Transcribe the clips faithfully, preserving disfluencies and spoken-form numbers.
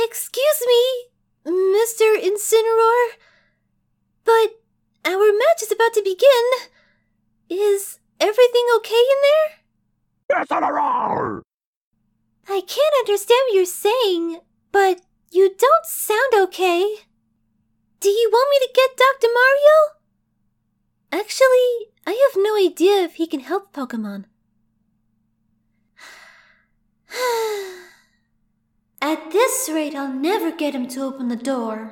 Excuse me, Mister Incineroar, but our match is about to begin. Is everything okay in there? Incineroar! I can't understand what you're saying, but you don't sound okay. Do you want me to get Doctor Mario? Actually, I have no idea if he can help Pokemon. At this rate, I'll never get him to open the door.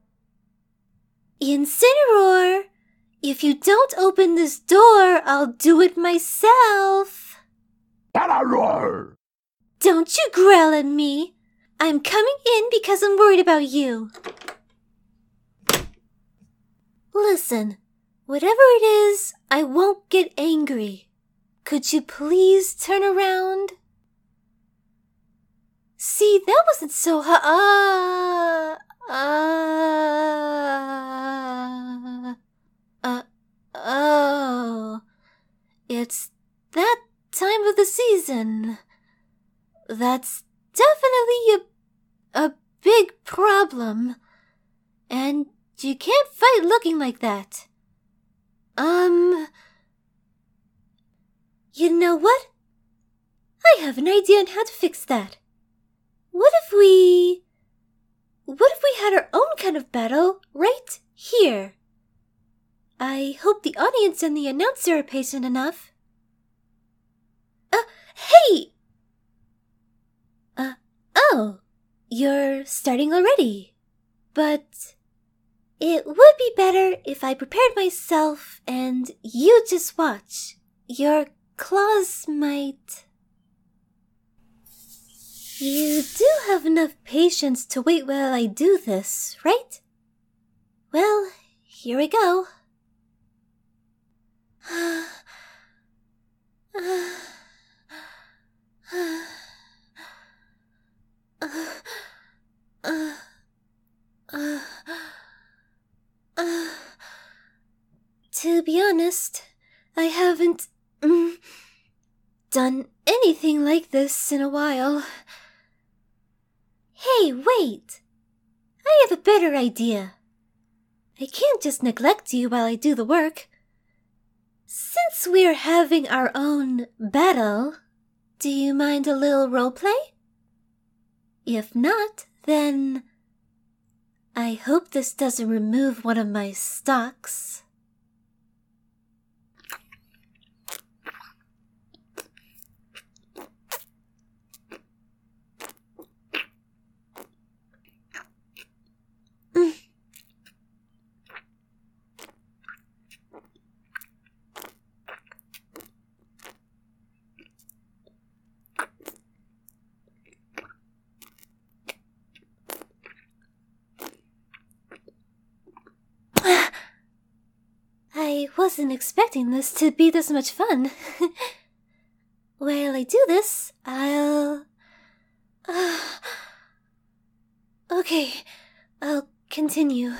Incineroar, if you don't open this door, I'll do it myself. Incineroar! Don't you growl at me. I'm coming in because I'm worried about you. Listen, whatever it is, I won't get angry. Could you please turn around? See, that wasn't so hard. Uh, uh, uh, oh. It's that time of the season. That's definitely a, a big problem. And you can't fight looking like that. Um... You know what? I have an idea on how to fix that. What if we... What if we had our own kind of battle right here? I hope the audience and the announcer are patient enough. Uh, hey! Uh, oh, you're starting already. But it would be better if I prepared myself and you just watch. Your claws might... You do have enough patience to wait while I do this, right? Well, here we go. To be honest, I haven't mm, done anything like this in a while. Hey, wait! I have a better idea. I can't just neglect you while I do the work. Since we're having our own battle, do you mind a little roleplay? If not, then I hope this doesn't remove one of my stocks. I wasn't expecting this to be this much fun. While I do this, I'll... Uh... Okay, I'll continue.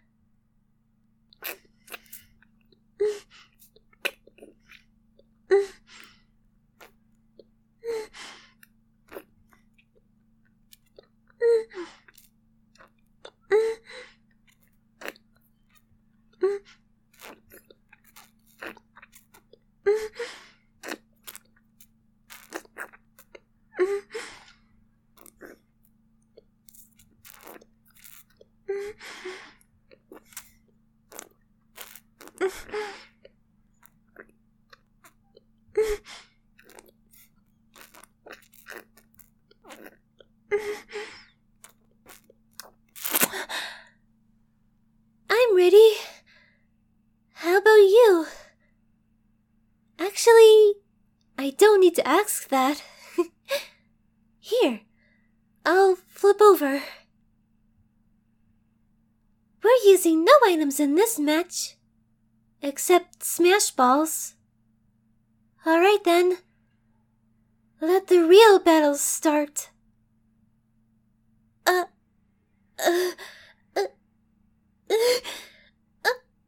I'm ready. How about you? Actually, I don't need to ask that. Here, I'll flip over. We're using no items in this match, except smash balls. Alright then, let the real battles start. Uh, uh, uh, uh, uh,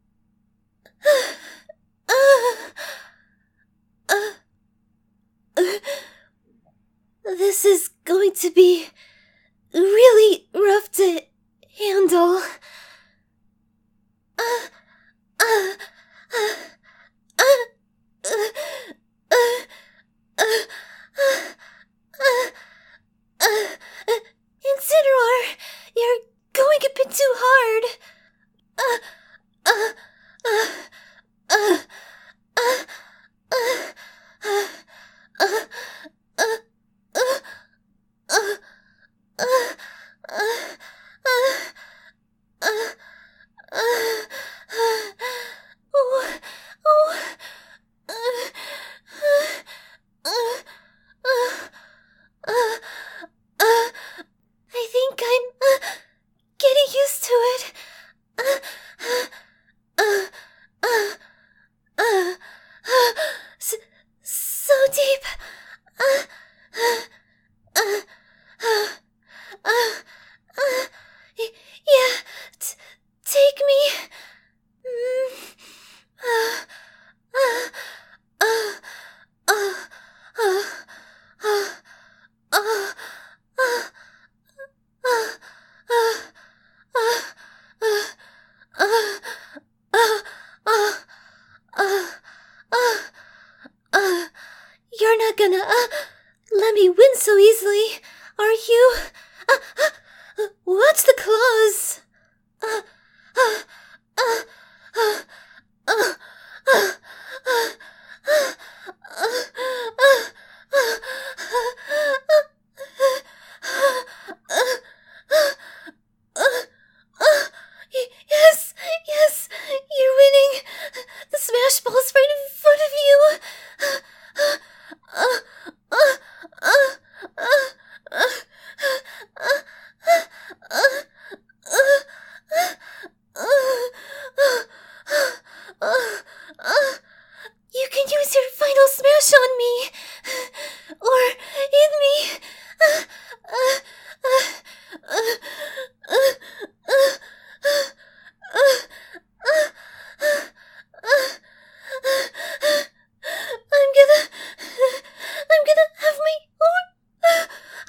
uh, uh, uh, this is going to be really rough to handle. Uh, uh, uh, uh, uh, uh, uh, uh, uh, uh, Incineroar, you're going a bit too hard. Uh, uh, uh, uh, uh, uh, uh, uh, uh, uh, uh, uh, uh, uh, oh, oh, uh, uh, uh, uh, uh, I think I'm uh, getting used to it. Uh, uh, uh, uh, uh, so, so deep. Uh, uh, uh, uh, uh, uh, yeah, t- take me. Mm, uh, uh, uh, uh, uh, uh, uh, uh, You're not gonna uh, let me win so easily, are you? Uh, uh, watch the claws. Uh, uh, uh, uh, uh, uh, uh, Yes, yes, you're winning. The smash ball's right in front of you. You can use your final smash on me, or in me. I'm gonna, I'm gonna have my own.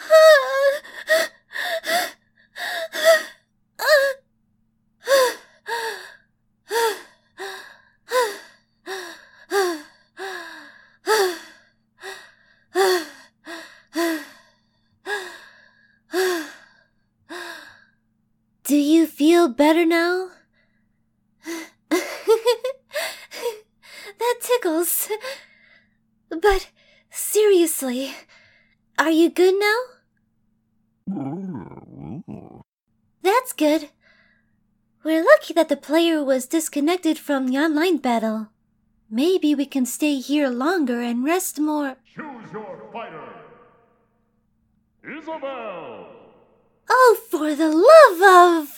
Do you feel better now? That tickles. But seriously, are you good now? That's good. We're lucky that the player was disconnected from the online battle. Maybe we can stay here longer and rest more. Choose your fighter. Isabelle. Oh, for the love of...